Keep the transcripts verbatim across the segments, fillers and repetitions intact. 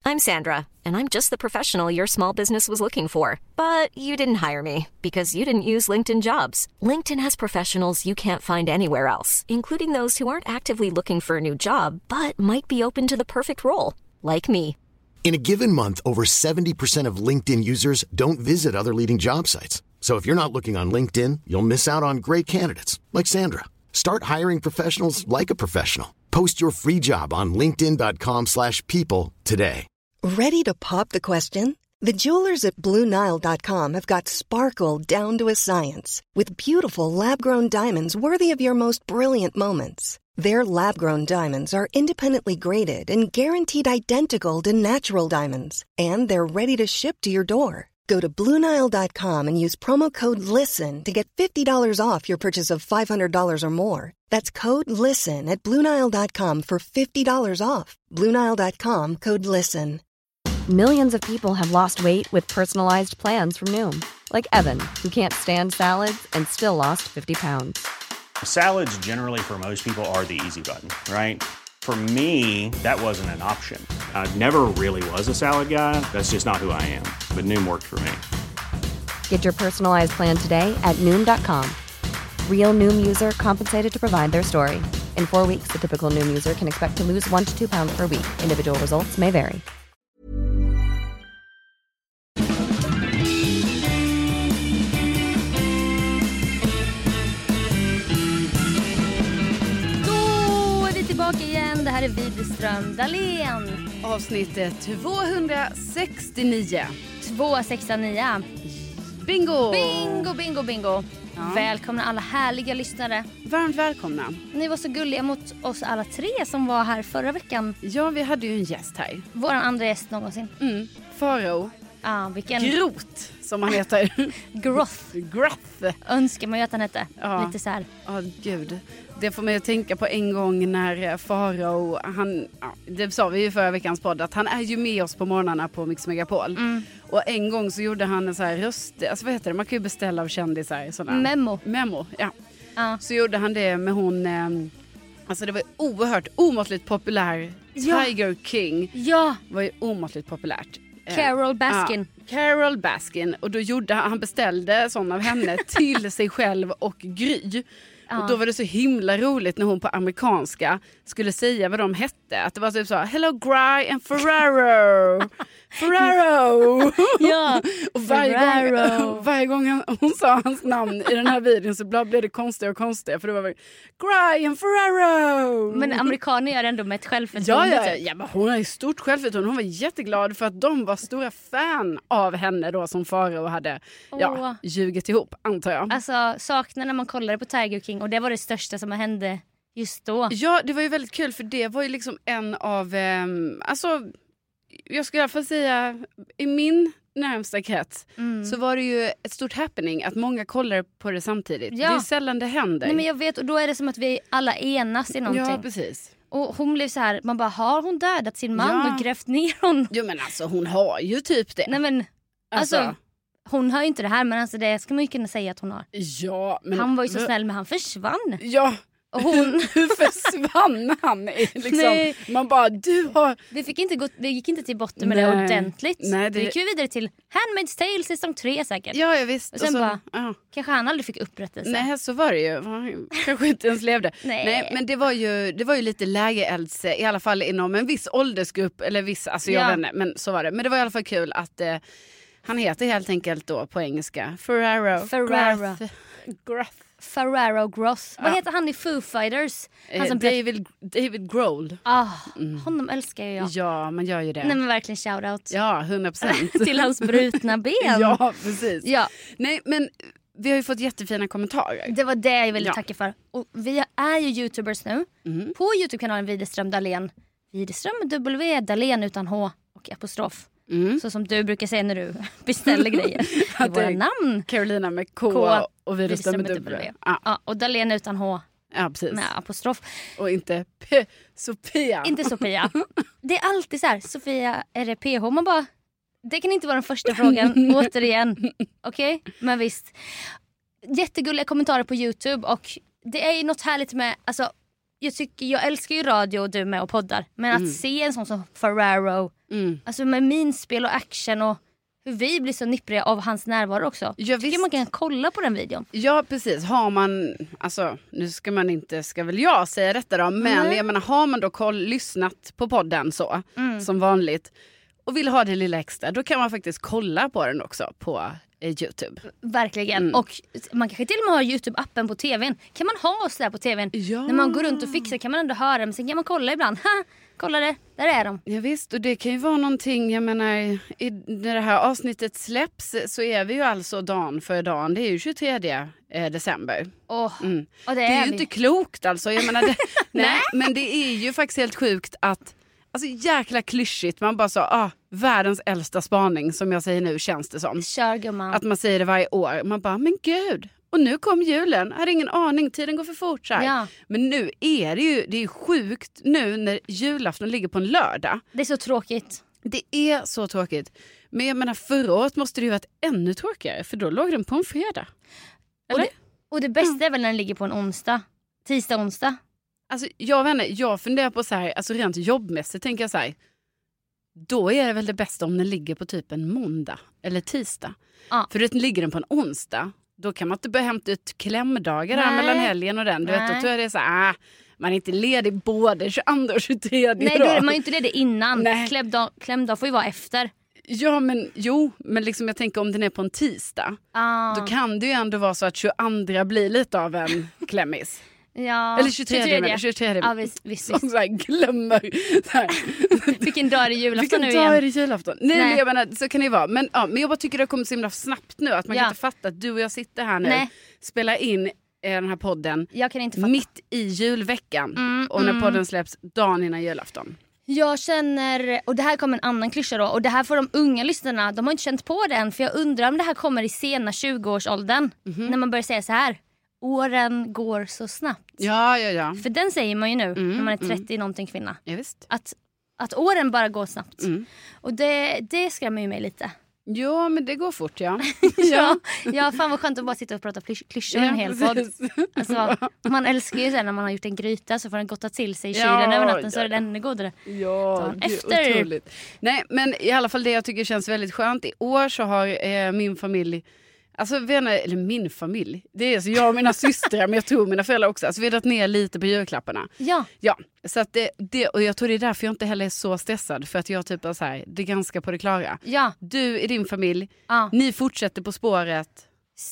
I'm Sandra, and I'm just the professional your small business was looking for. But you didn't hire me because you didn't use LinkedIn Jobs. LinkedIn has professionals you can't find anywhere else, including those who aren't actively looking for a new job, but might be open to the perfect role, like me. In a given month, over seventy percent of LinkedIn users don't visit other leading job sites. So if you're not looking on LinkedIn, you'll miss out on great candidates like Sandra. Start hiring professionals like a professional. Post your free job on linkedin dot com slash people today. Ready to pop the question? The jewelers at Blue Nile dot com have got sparkle down to a science with beautiful lab-grown diamonds worthy of your most brilliant moments. Their lab-grown diamonds are independently graded and guaranteed identical to natural diamonds, and they're ready to ship to your door. Go to Blue Nile dot com and use promo code LISTEN to get fifty dollars off your purchase of five hundred dollars or more. That's code LISTEN at Blue Nile dot com for fifty dollars off. Blue Nile dot com, code LISTEN. Millions of people have lost weight with personalized plans from Noom. Like Evan, who can't stand salads and still lost fifty pounds. Salads generally for most people are the easy button, right? For me, that wasn't an option. I never really was a salad guy. That's just not who I am. But Noom worked for me. Get your personalized plan today at Noom dot com. Real Noom user compensated to provide their story. In four weeks, the typical Noom user can expect to lose one to two pounds per week. Individual results may vary. Igen, det här är Widerström Dahlén. Avsnittet tvåhundrasextionio. tvåhundrasextionio. Bingo! Bingo, bingo, bingo. Ja. Välkomna alla härliga lyssnare. Varmt välkomna. Ni var så gulliga mot oss alla tre som var här förra veckan. Ja, vi hade ju en gäst här. Våran andra gäst någonsin. Mm. Farao. Ja, vilken... Groth, som han heter. Groth. Groth. Önskar man ju att han hette. Ja. Lite så här. Ja, gud. Det får mig att tänka på en gång när Farao, han, ja, det sa vi ju förra veckans podd, att han är ju med oss på morgnarna på Mix Megapol. Mm. Och en gång så gjorde han en så här röst, alltså vad heter det, man kan ju beställa av kändisar. Sådär. Memo. Memo, ja. ja. Så gjorde han det med hon, eh, alltså det var oerhört omåttligt populär. Ja. Tiger King. Ja. Var ju omåttligt populärt. Carol Baskin. Ja, Carol Baskin. Och då gjorde han, han beställde sån av henne till sig själv och Gry. Och då var det så himla roligt när hon på amerikanska skulle säga vad de hette. Att det var typ så, hello Gry and Ferraro. Ferraro. Ja, och varje Ferraro. gång, varje gång hon sa hans namn i den här videon så blev det konstigare och konstigare. För det var Gry and Ferraro. Men amerikaner gör ändå med ett självförtroende. Ja, ja, ja, men hon har ju stort självförtroende. Hon var jätteglad för att de var stora fan av henne då som Farao hade ja, Åh. ljugit ihop, antar jag. Alltså saknar när man kollade på Tiger King och det var det största som hände just då. Ja, det var ju väldigt kul för det var ju liksom en av, eh, alltså jag skulle i alla fall säga i min närmsta krets mm. så var det ju ett stort happening att många kollar på det samtidigt. Ja. Det är sällan det händer. Nej, men jag vet, och då är det som att vi alla enas i någonting. Ja, precis. Och hon blev så här, man bara, har hon dödat sin man Ja. och grävt ner honom? Jo, men alltså hon har ju typ det. Nej, men alltså, alltså hon har ju inte det här, men alltså det ska man ju kunna säga att hon har. Ja, men han var ju så snäll, men han försvann. Ja. Och hon... Hur försvann han? Liksom, Nej. Man bara, du har... Vi, fick inte gå, vi gick inte till botten med Nej. det ordentligt. Nej, det... Vi gick ju vidare till Handmaid's Tale säsong tre säkert. Ja, jag visst. Och sen och så, bara, ja. kanske han aldrig fick upprättelse. Nej, så var det ju. Han kanske inte ens levde. Nej. Nej, men det var ju, det var ju lite lägerelds, i alla fall inom en viss åldersgrupp. Eller viss, alltså jag Ja. vet inte, men så var det. Men det var i alla fall kul att eh, han heter helt enkelt då på engelska Ferraro. Ferraro. Groth. Groth. Ferraro Gross. Ja. Vad heter han i Foo Fighters? Han Eh, som David, David Grohl. Ah, honom älskar ju jag. Ja, man gör ju det. Nej, men verkligen shoutout. Ja, hundra procent. Till hans brutna ben. Ja, precis. Ja. Nej, men vi har ju fått jättefina kommentarer. Det var det jag ville Ja. tacka för. Och vi är ju YouTubers nu. Mm. På YouTube-kanalen Widerström Dahlén. Widerström med W, Dahlén utan H och apostrof. Mm. Så som du brukar säga när du beställer grejer. I våra namn. Carolina med K, K och Widerström med W. W. Ja. Ja, och Dahlén utan H Ja, precis. med apostrof. Och inte P, Sofia. Inte Sofia. Det är alltid så här, Sofia, är det P H? Man bara, det kan inte vara den första frågan. Återigen. Okej, okay? Men visst. Jättegulliga kommentarer på YouTube. Och det är ju något härligt med, alltså, jag tycker jag älskar ju radio och du med och poddar. Men att Mm. se en sån som Ferraro, Mm. alltså med minspel och action och hur vi blir så nippriga av hans närvaro också. Ja, Jag tycker visst. man kan kolla på den videon. Ja, precis. Har man, alltså nu ska man inte, ska väl jag säga detta då, men Mm. jag menar, har man då koll, lyssnat på podden så, Mm. som vanligt, och vill ha det lilla extra, då kan man faktiskt kolla på den också på eh, YouTube. Verkligen. Mm. Och man kanske till och med har YouTube-appen på tvn. Kan man ha oss där på tvn? Ja. När man går runt och fixar kan man ändå höra dem. Sen kan man kolla ibland. Ha, kolla det, där är de. Ja visst, och det kan ju vara någonting, jag menar, i, när det här avsnittet släpps så är vi ju alltså dagen för dagen, det är ju tjugotredje december. Oh, Mm. och det, Det är, är ju vi. inte klokt alltså, jag menar det, nej, men det är ju faktiskt helt sjukt att, alltså jäkla klyschigt, man bara sa, ah, världens äldsta spaning som jag säger nu känns det som. Kör gumman. Att man säger det varje år, man bara, men gud, och nu kom julen, jag hade ingen aning, tiden går för fort så här. Ja. Men nu är det ju, det är sjukt nu när julafton ligger på en lördag. Det är så tråkigt. Det är så tråkigt. Men jag menar, förra året måste det ju varit ännu tråkigare, för då låg den på en fredag. Och Eller? det, och det bästa är väl när den ligger på en onsdag. Tisdag, onsdag. Alltså jag vet inte, jag funderar på så här, alltså rent jobbmässigt tänker jag så här, då är det väl det bästa om den ligger på typ en måndag eller tisdag. Ja. För att den ligger den på en onsdag, då kan man inte börja hämta ut klämdagar där Nej. mellan helgen och den. Du vet, då Nej. tror jag det är så här, ah, man är inte ledig både tjugoandra och tjugotredje. Nej, då är man ju inte det innan. Nej. Klämdag, klämdag får ju vara efter. Ja, men jo, men liksom jag tänker om den är på en tisdag, Ah. då kan det ju ändå vara så att tjugoandra blir lite av en klämmis. Ja. Eller tjugotredje, men tjugotredje. Ja, visst, visst, Som visst. så här glömmer. Så här. Vilken dag är det julafton Vilken nu dag igen? är det julafton? Nej, Nej. men jag menar, så kan det ju vara. Men, ja, men jag bara tycker det har kommit så himla snabbt nu. Att man Ja. kan inte fatta att du och jag sitter här nu. Nej. Spelar in eh, den här podden. Jag kan inte fatta. Mitt i julveckan. Mm, och när mm. podden släpps dagen innan julafton. Jag känner, och det här kommer en annan klyscha då, och det här får de unga lyssnarna, de har inte känt på det än, för jag undrar om det här kommer i sena tjugoårsåldern. Mhm. När man börjar säga så här: åren går så snabbt. Ja, ja, ja. För den säger man ju nu Mm, när man är mm. trettio någonting kvinna. Ja, visst. Att, att åren bara går snabbt. Mm. Och det, det skrämmer ju mig lite. Ja, men det går fort, ja. Ja, ja, fan vad skönt att bara sitta och prata klysch- klyschor i en hel podd. precis. Alltså, man älskar ju sen när man har gjort en gryta så får den gotta till sig i kylen Ja, över natten, så ja, är det ännu godare. Ja, Så, det är efter. otroligt. Nej, men i alla fall det jag tycker känns väldigt skönt. I år så har eh, min familj, alltså vänner, eller min familj, det är så jag och mina systrar, men jag tror mina föräldrar också, alltså vi har dragit ner lite på julklapparna. Ja, Ja, så att det, det, och jag tror det är därför jag inte heller är så stressad, för att jag typ är så här, det är ganska på det klara. ja, Du i din familj, ja. ni fortsätter på spåret.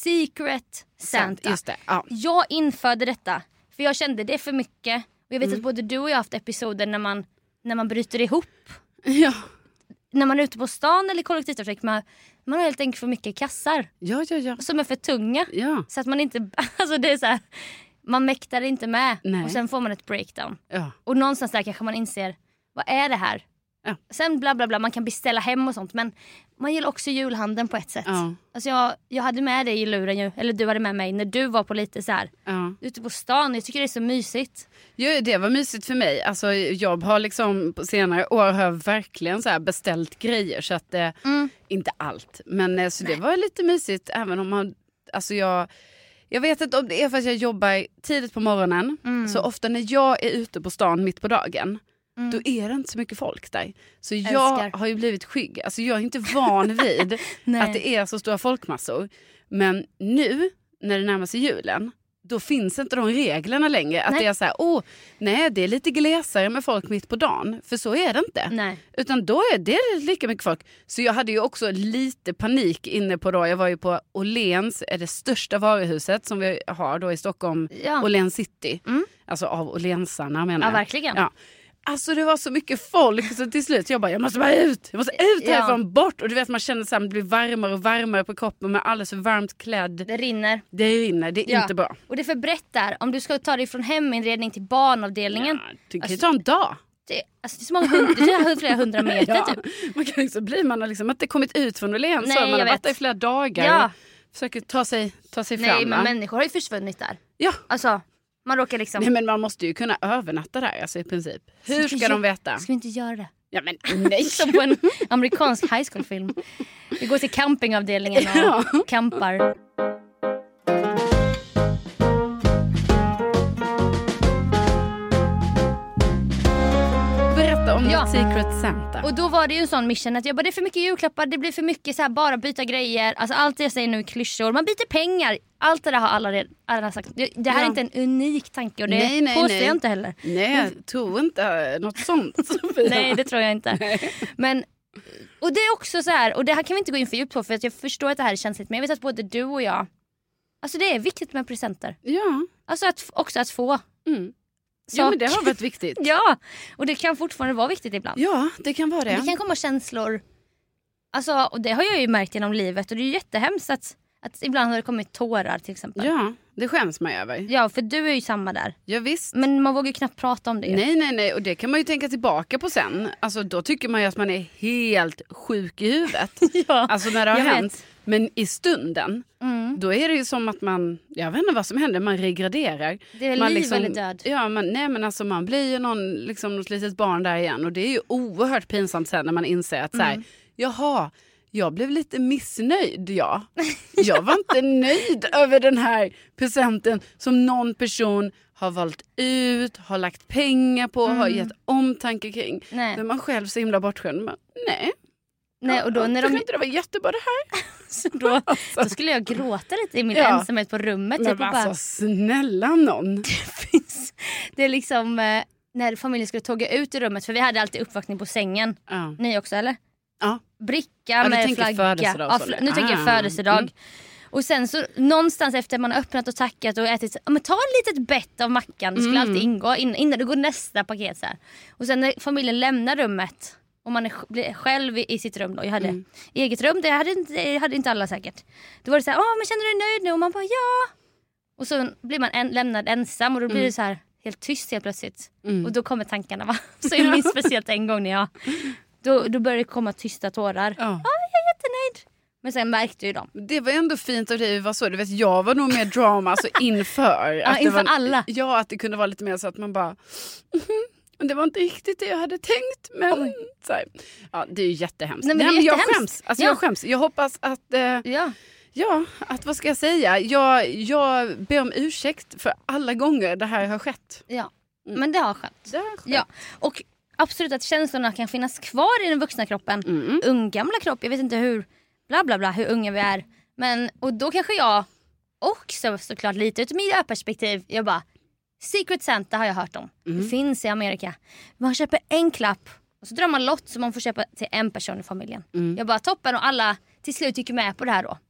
Secret Santa. Just det, ja. Jag införde detta för jag kände det är för mycket. Och jag vet Mm. att både du och jag har haft episoder när man, när man bryter ihop. Ja, När man är ute på stan eller kollektivtrafik, man, man har helt enkelt för mycket kassar ja, ja, ja. som är för tunga. Ja, Så att man inte, alltså det är så här, man mäktar inte med. Nej. Och sen får man ett breakdown. ja. Och någonstans där kanske man inser, vad är det här? Ja. Sen bla bla bla, man kan beställa hem och sånt, men man gillar också julhandeln på ett sätt. Ja. Alltså jag, jag hade med dig i luren ju, eller du hade med mig när du var på lite så här ja. ute på stan. Jag tycker det är så mysigt. Ja, det var mysigt för mig. Alltså, jag har liksom på senare år har jag verkligen så här beställt grejer. Så att, eh, Mm. inte allt. Men eh, så det var lite mysigt. Även om man, alltså jag, jag vet inte om det är för att jag jobbar tidigt på morgonen. Mm. Så ofta när jag är ute på stan mitt på dagen, Mm. då är det inte så mycket folk där. Så Älskar. jag har ju blivit skygg. Alltså jag är inte van vid Nej. att det är så stora folkmassor. Men nu, när det närmar sig julen, då finns inte de reglerna längre. Att Nej. det är så här, åh, nej det är lite glesare med folk mitt på dagen. För så är det inte. Nej. Utan då är det lika mycket folk. Så jag hade ju också lite panik inne på då. Jag var ju på Åhléns, är det största varuhuset som vi har då i Stockholm. Ja. Åhléns City. Mm. Alltså av Åhlénsarna menar Ja, jag. verkligen. Ja. Alltså det var så mycket folk så till slut jag bara, jag måste bara ut. Jag måste ut Ja. härifrån, bort. Och du vet man känner så här, det blir varmare och varmare på kroppen med alldeles för varmt klädd. Det rinner. Det rinner, det är Ja. inte bra. Och det är för brett där. Om du ska ta dig från heminredning till barnavdelningen. Ja, du kan ju Alltså, ta en dag. Det, alltså det är så många hundra, det är flera hundra meter Ja. typ. Man kan liksom bli, man har liksom inte kommit ut från Åhléns. Nej, så man jag har varit vet. där i flera dagar. Ja. Och försöker ta sig, ta sig Nej, fram. men va? människor har ju försvunnit där. Ja. Alltså, man råkar liksom... Nej, men man måste ju kunna övernatta där alltså, i princip. Hur vi ska inte de gö- veta? Ska vi inte göra det? Ja men nej. Som på en amerikansk high school film. Vi går till campingavdelningen och Ja. campar. Ja. Secret Santa. Och då var det ju en sån mission att jag bara, det är för mycket julklappar, det blir för mycket så här, bara byta grejer. Alltså allt det jag säger nu är klyschor. Man byter pengar. Allt det där har alla redan alla sagt. Det, det här ja. är inte en unik tanke och det nej, nej, påstår nej. jag inte heller. Nej, jag tror inte något sånt. Nej, det tror jag inte. Nej. Men och det är också så här, och det här kan vi inte gå in för djupt på för att jag förstår att det här är känsligt, men jag vet att både du och jag, alltså det är viktigt med presenter. Ja. Alltså att, också att få. Mm. Ja, men det har varit viktigt. Ja, och det kan fortfarande vara viktigt ibland. Ja, det kan vara det. Det kan komma känslor. Alltså, och det har jag ju märkt genom livet. Och det är ju jättehemskt att, att ibland har det kommit tårar till exempel. Ja, det skäms man över. Ja, för du är ju samma där. Ja, visst. Men man vågar ju knappt prata om det. Nej, nej, nej. Och det kan man ju tänka tillbaka på sen. Alltså då tycker man ju att man är helt sjuk i huvudet. Ja, alltså när det har hänt. Vet. Men i stunden, mm. då är det ju som att man, jag vet inte vad som händer, man regraderar. Det är man liv liksom, eller död. Ja, man, nej men alltså man blir ju någon, liksom något litet barn där igen. Och det är ju oerhört pinsamt sen när man inser att mm. så här, jaha, jag blev lite missnöjd, ja. Jag var inte nöjd över den här presenten som någon person har valt ut, har lagt pengar på, mm. har gett omtanke kring. Nej. Men man själv så himla bortskämd. Men, nej. Nej, och då när de... inte det var jättebra det här. Så då, då skulle jag gråta lite i min ja. ensamhet på rummet. Men typ, alltså, bara, snälla någon. Det finns... Det är liksom eh, när familjen skulle tåga ut i rummet. För vi hade alltid uppvaktning på sängen. Ja. Ni också, eller? Ja. Bricka ja, med flagga. Ja, fl- nu ah. tänker jag födelsedag. Mm. Och sen så någonstans efter man har öppnat och tackat och ätit, ja, men ta ett litet bett av mackan. Det skulle mm. alltid ingå innan, innan det går nästa paket så här. Och sen när familjen lämnar rummet och man är själv i sitt rum då. Jag hade mm. eget rum, det hade, inte, det hade inte alla säkert. Då var det så här, åh men känner du dig nöjd nu? Och man bara, ja. Och så blir man en, lämnad ensam och då blir mm. det så här helt tyst helt plötsligt. Mm. Och då kommer tankarna, va? Så jag minns speciellt en gång när jag, då, då började det komma tysta tårar. Ja, ah, jag är jättenöjd. Men sen märkte ju de. Det var ändå fint av dig, vad så? Du vet, jag var nog mer drama alltså inför. Ja, att inför det var, alla. Ja, att det kunde vara lite mer så att man bara... Det var inte riktigt det jag hade tänkt. Men så här, ja, det är ju jättehemskt. Nej, men det är Nej, men jag jättehemskt. skäms. Alltså, ja. jag skäms. Jag hoppas att... Eh, ja. Ja, att vad ska jag säga? Jag, jag ber om ursäkt för alla gånger det här har skett. Ja, mm. men det har skett. Det har skett. Ja. Och absolut att känslorna kan finnas kvar i den vuxna kroppen. Mm. Unggamla kropp, jag vet inte hur... Bla bla bla, hur unga vi är. Men, och då kanske jag också såklart lite ut miljöperspektiv. Jag bara... Secret Santa har jag hört om. Mm. Det finns i Amerika. Man köper en klapp och så drar man lott så man får köpa till en person i familjen. Mm. Jag bara toppen och alla till slut gick med på det här då.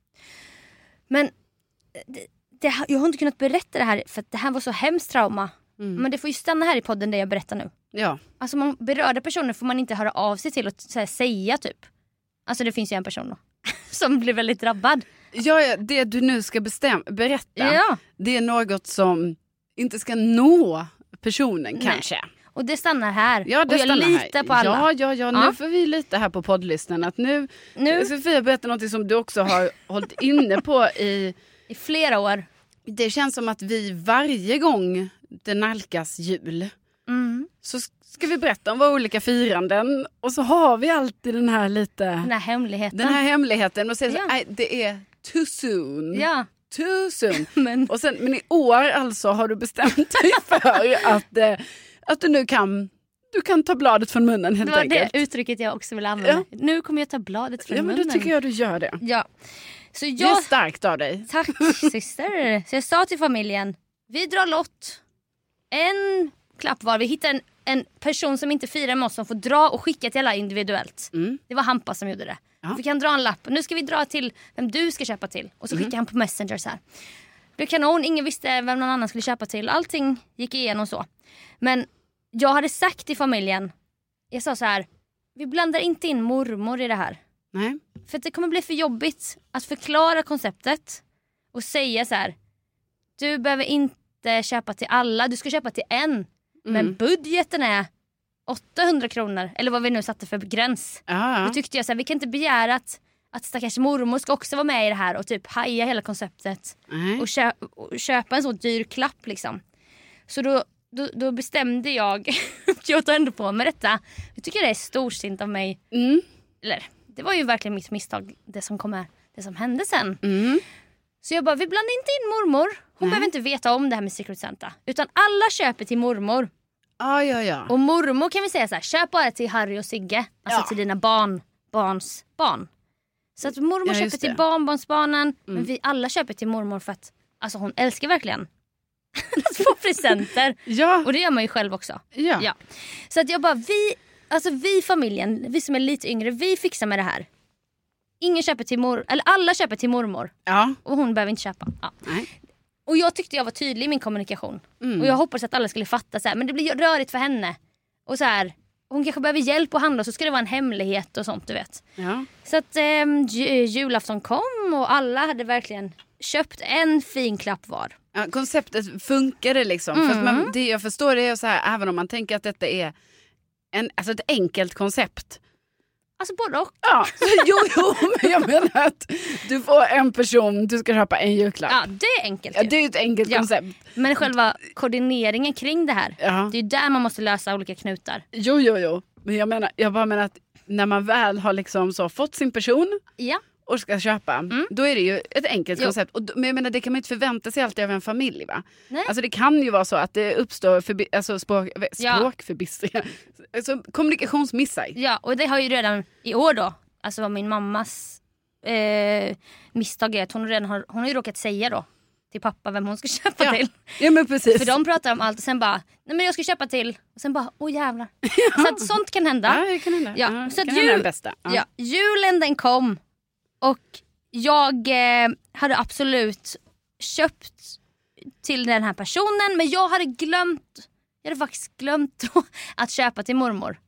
Men det, det, jag har inte kunnat berätta det här för att det här var så hemskt trauma. Mm. Men det får ju stanna här i podden det jag berättar nu. Ja. Alltså man, berörda personer får man inte höra av sig till och säga, säga typ. Alltså det finns ju en person då som blir väldigt drabbad. Ja, det du nu ska bestäm- berätta ja. Det är något som inte ska nå personen. Nej. Kanske. Och det stannar här. Ja, det och jag litar här. på alla. Ja, ja, ja. Nu ja. får vi lita här på poddlistan. Att nu, nu ska Fia berätta något som du också har hållit inne på i... I flera år. Det känns som att vi varje gång det nalkas jul mm. så ska vi berätta om våra olika firanden. Och så har vi alltid den här lite... Den här hemligheten. Den här hemligheten. Och säger ja. så, nej, det är too soon. Ja. Tusen. Men. Och sen, men i år alltså har du bestämt dig för att, eh, att du nu kan, du kan ta bladet från munnen helt enkelt. Det var det uttrycket jag också vill använda. Ja. Nu kommer jag ta bladet från ja, munnen. Ja, men då tycker jag du gör det. Ja. Så jag, det är starkt av dig. Tack syster. Så jag sa till familjen, vi drar lott. En klapp var. Vi hittar en, en person som inte firar med oss som får dra och skicka till alla individuellt. Mm. Det var Hampa som gjorde det. Ja. Vi kan dra en lapp. Nu ska vi dra till vem du ska köpa till. Och så skickar mm. han på Messenger så här. Det kanon, ingen visste vem någon annan skulle köpa till. Allting gick igenom så. Men jag hade sagt till familjen, jag sa så här, vi blandar inte in mormor i det här. Nej. För det kommer bli för jobbigt att förklara konceptet och säga så här, du behöver inte köpa till alla, du ska köpa till en. Mm. Men budgeten är åttahundra kronor, eller vad vi nu satte för gräns. Ah. Då tyckte jag så här, vi kan inte begära att, att stackars mormor ska också vara med i det här och typ haja hela konceptet. Mm. Och, köp, och köpa en så dyr klapp liksom. Så då, då, då bestämde jag, jag tar ändå på med detta. Jag tycker det är storsint av mig. Mm. Eller, det var ju verkligen mitt misstag, det som, kommer, det som hände sen. Mm. Så jag bara, vi blandar inte in mormor. Hon mm. behöver inte veta om det här med Secret Santa. Utan alla köper till mormor. Ah, ja, ja. Och mormor kan vi säga så här, köp bara till Harry och Sigge. Alltså ja. till dina barn, barns barn. Så att mormor ja, köper till barnbarnsbarnen. Mm. Men vi alla köper till mormor för att alltså hon älskar verkligen att få presenter. Ja. Och det gör man ju själv också. Ja. Ja. Så att jag bara, vi, alltså vi familjen, vi som är lite yngre, vi fixar med det här. Ingen köper till mor, eller alla köper till mormor. Ja. Och hon behöver inte köpa. Ja. Nej. Och jag tyckte jag var tydlig i min kommunikation. Mm. Och jag hoppades att alla skulle fatta så här, men det blir rörigt för henne. Och så här, hon kanske behöver hjälp att handla, så ska det vara en hemlighet och sånt, du vet. Ja. Så att eh, julafton kom och alla hade verkligen köpt en fin klapp var. Ja, konceptet funkade liksom. Mm. För att man, det jag förstår det är så här, även om man tänker att detta är en, alltså ett enkelt koncept. Alltså både och. Ja, jo, jo, men jag menar att du får en person, du ska köpa en julklapp. Ja, det är enkelt. Ja, det är ett enkelt ja. koncept. Men själva koordineringen kring det här, ja. det är där man måste lösa olika knutar. Jo, jo, jo. Men jag menar, jag bara menar att när man väl har liksom så fått sin person ja. och ska köpa, mm. då är det ju ett enkelt jo. koncept. Och, men jag menar, det kan man inte förvänta sig alltid av en familj, va? Nej. Alltså det kan ju vara så att det uppstår förbi, alltså språk, språkförbistringar. Ja. Alltså kommunikationsmissar. Ja, och det har ju redan i år då, alltså vad min mammas eh, misstag är att hon redan har, hon har ju råkat säga då till pappa vem hon ska köpa ja. till. Ja, men precis. För de pratar om allt och sen bara, nej men jag ska köpa till. Och sen bara, åh jävlar. Ja. Så att sånt kan hända. Ja, det kan hända. Ja. Ja, Så att kan jul, hända den bästa. Ja. Ja, julen den kom. Och jag eh, hade absolut köpt till den här personen. Men jag hade glömt, jag hade faktiskt glömt att köpa till mormor.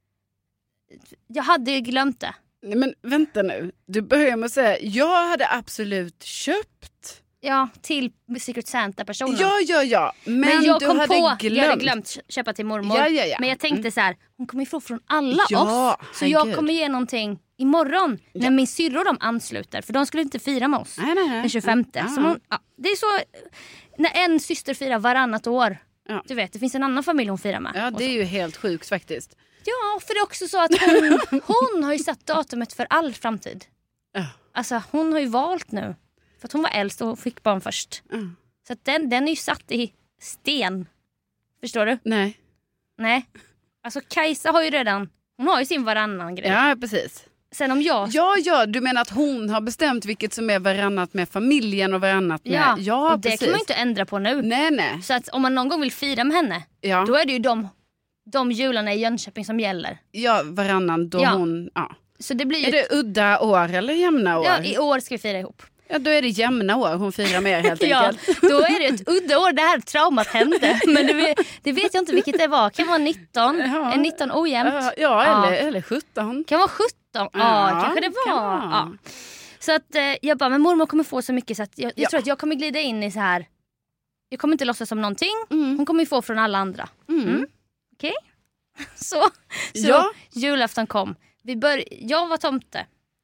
Jag hade glömt det. Nej, men vänta nu. Du börjar med att säga, jag hade absolut köpt. Ja, till Secret Santa-personen. Ja, ja, ja. Men, men jag du kom hade på, glömt. jag hade glömt köpa till mormor. Ja, ja, ja. Men jag tänkte mm. så här, hon kommer ifrån från alla ja, oss. Så jag kommer ge någonting imorgon ja. när min syrror de ansluter. För de skulle inte fira med oss nej, nej, nej. den tjugofemte. Ja. Så hon, ja, det är så, när en syster firar varannat år. Ja. Du vet, det finns en annan familj hon firar med. Ja, det är ju helt sjukt faktiskt. Ja, för det är också så att hon, hon har ju satt datumet för all framtid. Ja. Alltså hon har ju valt nu. För att hon var äldst och fick barn först. Mm. Så att den, den är ju satt i sten. Förstår du? Nej. Nej. Alltså Kajsa har ju redan, hon har ju sin varannan grej. Ja, precis. Sen om jag... Ja, ja, du menar att hon har bestämt vilket som är varannat med familjen och varannat med... Ja, ja och det precis. kan man ju inte ändra på nu. Nej, nej. Så att om man någon gång vill fira med henne, ja. då är det ju de, de jularna i Jönköping som gäller. Ja, varannan då ja. hon... Ja. Så det blir ju... Är det udda år eller jämna år? Ja, i år ska vi fira ihop. Ja, då är det jämna år hon firar med helt enkelt. Ja, då är det ett udda år. Det här traumat hände. Men det vet, det vet jag inte vilket det var. Kan vara nitton. Ja. En nitton ojämnt. Ja, ja, eller, ja. eller sjutton. Kan vara sjutton. Ja, ja kanske det var. Ja. Så att eh, jag bara, men mormor kommer få så mycket så att jag, jag ja. tror att jag kommer glida in i så här. Jag kommer inte låtsas som någonting. Mm. Hon kommer ju få från alla andra. Mm. Mm. Okej. Okay. Så, så ja. julafton kom. Vi bör, jag var tomte.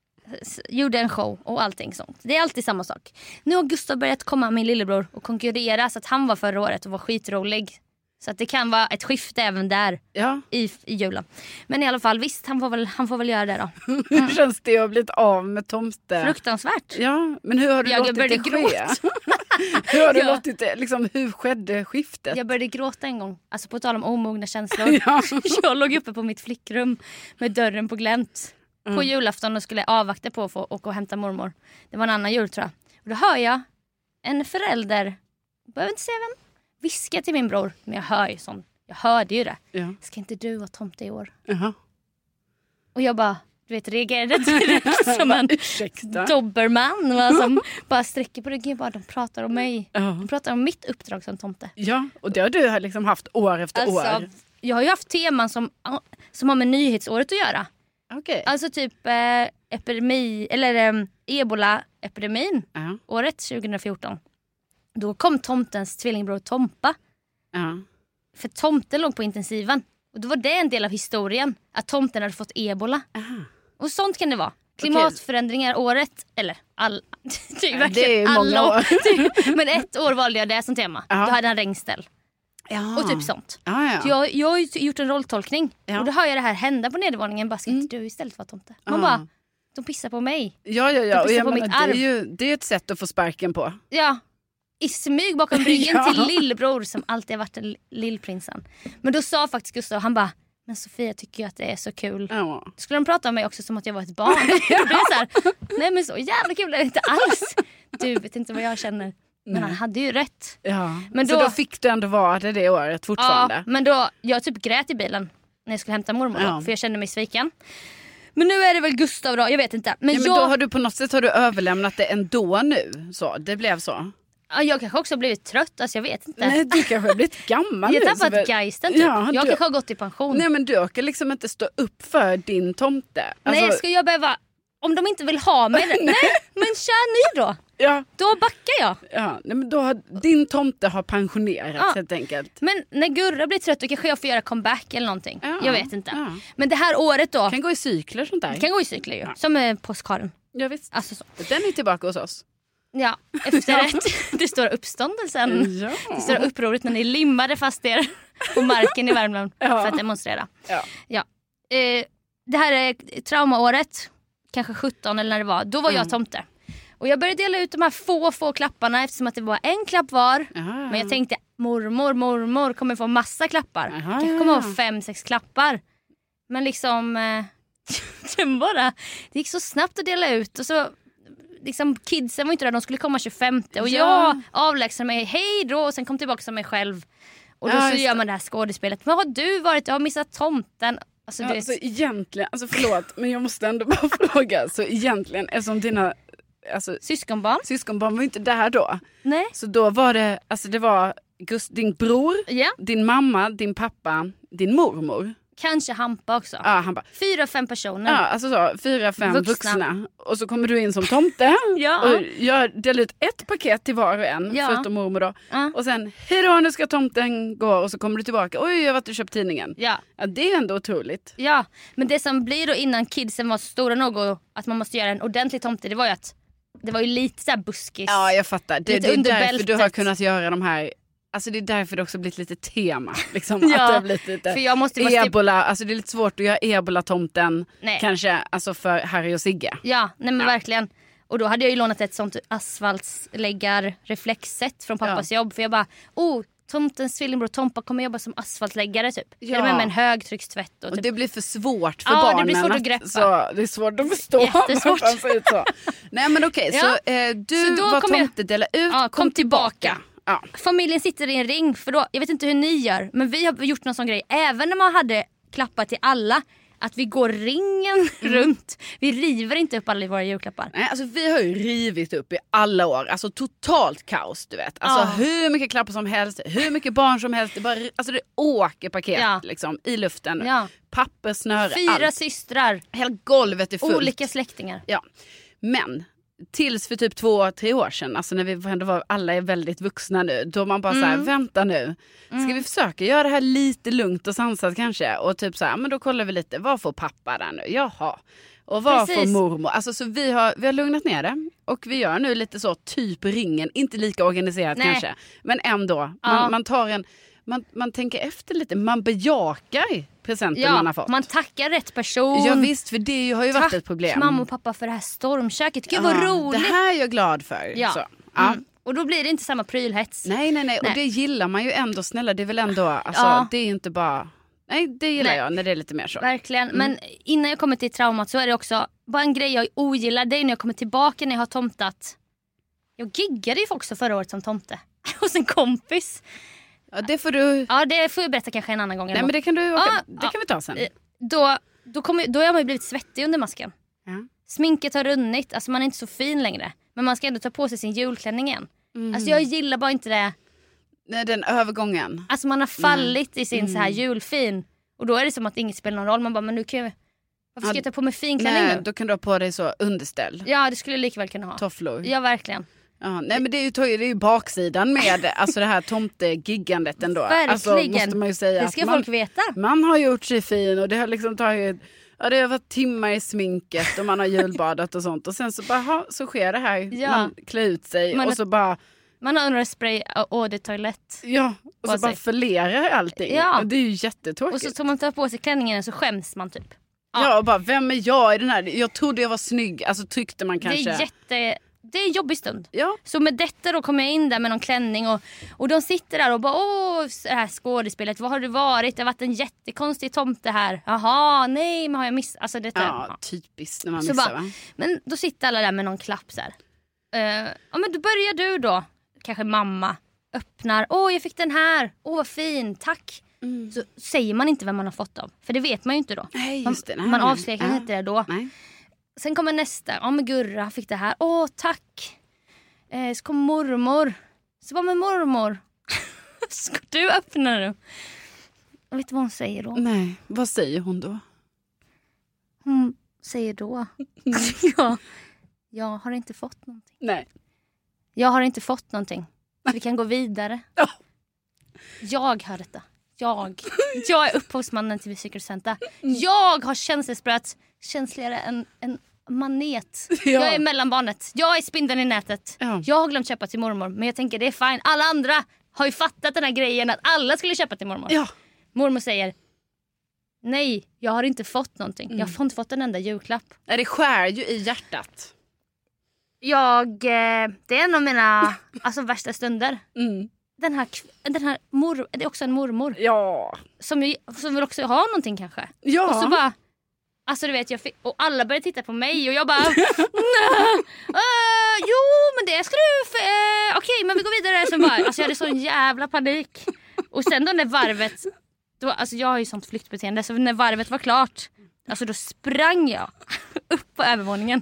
Gjorde en show och allting sånt. Det är alltid samma sak. Nu har Gustav börjat komma, min lillebror, och konkurrera. Så att han var förra året och var skitrolig. Så att det kan vara ett skifte även där ja. i, i julen. Men i alla fall, visst, han får väl, han får väl göra det då. Mm. Hur känns det att ha blivit av med tomte? Fruktansvärt. Ja, men hur har du jag låtit det ske? hur har du ja. låtit det, liksom, hur skedde skiftet? Jag började gråta en gång. Alltså på tal om omogna känslor. ja. Jag låg uppe på mitt flickrum med dörren på glänt. Mm. På julafton och skulle avvakta på att få åka och hämta mormor. Det var en annan jul tror jag. Och då hör jag en förälder, behöver inte säga vem, viska till min bror. Men jag hör ju sånt. Jag hörde ju det. Ja. Ska inte du vara tomte i år? Uh-huh. Och jag bara, du vet, reagerade direkt som en doberman. Va, som bara sträcker på ryggen. Bara, de pratar om mig. Uh-huh. De pratar om mitt uppdrag som tomte. Ja, och det har du liksom haft år efter alltså, år. Jag har ju haft teman som, som har med nyhetsåret att göra. Okay. Alltså typ eh, epidemi eller eh, ebola-epidemin uh-huh. året tjugohundrafjorton. Då kom tomtens tvillingbror Tompa. Uh-huh. För tomten låg på intensiven. Och då var det en del av historien. Att tomten hade fått ebola. Uh-huh. Och sånt kan det vara. Klimatförändringar okay. året. Eller all, det är, det är många år. Men ett år valde jag det som tema. Uh-huh. Då hade han regnställ. Ja. Och typ sånt. Ah, ja. Så jag, jag har ju gjort en rolltolkning. Ja. Och då hör jag det här hända på nedervåningen. Bara, ska inte mm. du istället vara tomte? Man ah. bara, de pissar på mig. Ja, ja, ja. De och jag på menar, mitt arv. Det är ju det är ett sätt att få sparken på. Ja. i smyg bakom ryggen ja. till lillebror som alltid har varit en lillprinsen. Men då sa faktiskt Gustav, han bara, men Sofia tycker ju att det är så kul. Ja. Då skulle de prata om mig också som att jag var ett barn. ja. Då blev det så här, nej men så jävla kul är det inte alls. Du vet inte vad jag känner. Men nej. Han hade ju rätt. Ja. Men då, så då fick du ändå vara det det året fortfarande? Ja, men då, jag typ grät i bilen när jag skulle hämta mormor. Ja. För jag kände mig sviken. Men nu är det väl Gustav då, jag vet inte. Men, ja, men jag... då har du på något sätt har du överlämnat det ändå nu. Så, det blev så. Ja, jag kanske också har blivit trött, alltså jag vet inte. Nej, du kanske har blivit gammal nu. Jag har tappat geisten typ. Ja, jag du... kanske har gått i pension. Nej, men du kan liksom inte stå upp för din tomte. Alltså... Nej, ska jag behöva... Om de inte vill ha mig, nej, men kör ni då. Ja. Då backar jag. Ja, nej, men då har, din tomte har pensionerats ja. helt enkelt. Men när Gurra blir trött då kanske jag får göra comeback eller någonting. Ja. Jag vet inte. Ja. Men det här året då. Kan gå i cykler sånt där. Kan gå i cykler ju. Ja. Som är påskharen. Ja visst. Alltså så. Den är tillbaka hos oss. Ja, efterrätt. Det står uppståndelsen. Ja. Det står upproret när ni limmade fast er på marken i Värmland ja. för att demonstrera. Ja. Ja. Eh, det här är traumaåret. Kanske sjutton eller när det var. Då var mm. jag tomte. Och jag började dela ut de här få, få klapparna eftersom att det var en klapp var. Aha. Men jag tänkte, mormor, mormor kommer få massa klappar. Aha. Kanske kommer ha fem, sex klappar. Men liksom, eh, det, bara, det gick så snabbt att dela ut. Och så, liksom, kidsen var inte där, de skulle komma tjugofemte. Och ja. jag avlägsnade mig, hej då. Och sen kom tillbaka som mig själv. Och då ja, så gör man det här skådespelet. Men har du varit, jag har missat tomten. Alltså, ja, alltså egentligen, alltså förlåt, men jag måste ändå bara fråga. Så egentligen, eftersom dina alltså, syskonbarn Syskonbarn var inte där då. Nej. Så då var det, alltså det var Gust, din bror, ja. din mamma, din pappa, din mormor. Kanske Hampa också. Ja, Hampa. Fyra, fem personer. Ja, alltså så, fyra, fem vuxna. vuxna. Och så kommer du in som tomte. ja. Och jag delar ut ett paket till var och en, ja. förutom mormor då. Ja. Och sen, hej då, nu ska tomten gå. Och så kommer du tillbaka, oj, jag har varit och köpt tidningen. Ja. Ja, det är ändå otroligt. Ja, men det som blir då innan kidsen var stora nog och att man måste göra en ordentlig tomte, det var ju att det var ju lite så här buskis. Ja, jag fattar. Det, det är därför bältet. Du har kunnat göra de här. Alltså det är därför det också blivit lite tema. Liksom, ja, att det har blivit lite för jag måste ebola. Alltså det är lite svårt att göra ebola-tomten. Nej. Kanske alltså för Harry och Sigge. Ja, nej men ja. verkligen. Och då hade jag ju lånat ett sånt asfaltsläggar-reflexset från pappas ja. jobb. För jag bara, oh, tomtens tvillingbror Tompa kommer jobba som asfaltläggare typ. Ja. Med, med en högtryckstvätt. Och, och typ. det blir för svårt för ja, barnen. Ja, det blir svårt att greppa. Så, det är svårt att förstå. Jättesvårt. så. Nej men okej, okay, ja. så eh, du så var tomte, jag... dela ut, ja, kom, kom tillbaka. tillbaka. Ja. Familjen sitter i en ring för då, jag vet inte hur ni gör, men vi har gjort någon sån grej. Även när man hade klappat till alla, att vi går ringen mm. runt. Vi river inte upp alla våra julklappar. Nej, alltså vi har ju rivit upp i alla år. Alltså totalt kaos, du vet. Alltså oh. hur mycket klappar som helst, hur mycket barn som helst. Det, bara, alltså, det åker paket ja. liksom, i luften. Ja. Papper, snöre, Fyra allt. systrar. Hela golvet är fullt. Olika släktingar. Ja, men... Tills för typ två, tre år sedan, alltså när vi ändå var, alla är väldigt vuxna nu, då man bara mm. så här, vänta nu, ska mm. vi försöka göra det här lite lugnt och sansat kanske, och typ så här, men då kollar vi lite, vad får pappa där nu, jaha, och vad Precis. får mormor, alltså så vi har, vi har lugnat ner det, och vi gör nu lite så, typ ringen, inte lika organiserat Nej. kanske, men ändå, man, ja. man tar en, man, man tänker efter lite, man bejakar presenten ja, man har fått. Man tackar rätt person. Ja visst, för det har ju Tack, varit ett problem. Mamma och pappa för det här stormköket. Gud vad ja, roligt. Det här är jag glad för. Ja. Så, ja. Mm. Och då blir det inte samma prylhets. Nej, nej, nej. Och det gillar man ju ändå. Snälla, det är väl ändå, alltså, ja. det är inte bara... Nej, det gillar nej. jag när det är lite mer så. Verkligen. Mm. Men innan jag kommer till traumat så är det också bara en grej jag ogillar. Det är när jag kommer tillbaka när jag har tomtat. Jag giggade ju också förra året som tomte. Hos en kompis. Ja, det får du... Ja, det får jag berätta kanske en annan gång. Nej, men det kan du åka... ja, det kan ja. vi ta sen. Då, då, kommer, då har man ju blivit svettig under masken. Ja. Sminket har runnit, alltså man är inte så fin längre. Men man ska ändå ta på sig sin julklänning igen. Mm. Alltså jag gillar bara inte det. Nej, den övergången. Alltså man har fallit mm. i sin mm. så här julfin. Och då är det som att inget spelar någon roll. Man bara, men nu kan jag... Varför ska ja, jag ta på mig finklänning nej, nu? då kan du ha på dig så underställ. Ja, det skulle jag lika väl kunna ha. Tofflor. Ja, verkligen. Ja, nej men det är ju, det är ju baksidan med alltså det här tomtegiggandet ändå. Verkligen. Alltså, måste man ju säga det ska att folk man, veta. Man har gjort sig fin och det har liksom tagit, ja, det har varit timmar i sminket och man har julbadat och sånt. Och sen så bara, ha, så sker det här. Ja. Man klär ut sig man, och så bara... Man har underspray och det toalett. Ja, och så bara förlerar allting. Ja. Och det är ju jättetråkigt. Och så tar man tar på sig klänningen så skäms man typ. Ja, ja och bara, vem är jag i den här? Jag trodde jag var snygg, alltså tyckte man kanske. Det är jätte... det är en jobbig stund. Ja. Så med detta då kommer jag in där med någon klänning och, och de sitter där och bara åh, det här skådespelet, vad har det varit? Det har varit en jättekonstig tomte här. Jaha, nej, men har jag missat? Alltså det ja, ja, typiskt när man så missar bara, va? Men då sitter alla där med någon klapp så här. Uh, ja men då börjar du då. Kanske mamma öppnar. Åh, jag fick den här. Åh, vad fin, tack. Mm. Så säger man inte vem man har fått av. För det vet man ju inte då. Nej, just det. Nej, man nej. avslöjar ja. inte det då. Nej. Sen kommer nästa. Ja men Gurra fick det här. Åh, tack. Eh, så kommer mormor. Så var med mormor. Ska du öppna nu? Jag vet inte vad hon säger då. Nej, vad säger hon då? Hon säger då. ja, jag har inte fått någonting. Nej. Jag har inte fått någonting. Vi kan gå vidare. Oh. Jag har detta. Jag. Jag är upphovsmannen till Secret Santa. Jag har känselspröt känsligare än en manet. Ja. Jag är mellanbarnet. Jag är spindeln i nätet. Ja. Jag har glömt köpa till mormor. Men jag tänker det är fine. Alla andra har ju fattat den här grejen att alla skulle köpa till mormor. Ja. Mormor säger nej, jag har inte fått någonting. Mm. Jag har inte fått en enda julklapp. Det skär ju i hjärtat. Jag, eh, det är en av mina alltså, värsta stunder. Mm. Den här, den här mor, det är också en mormor. Ja. Som, som vill också ha någonting kanske. Ja. Och så bara, alltså du vet, jag fick, och alla började titta på mig och jag bara, uh, jo men det ska du, uh, okej okay, men vi går vidare. Så bara, alltså jag hade sån jävla panik. Och sen då när varvet, då, alltså jag har ju sånt flyktbeteende, så när varvet var klart, alltså då sprang jag upp på övervåningen.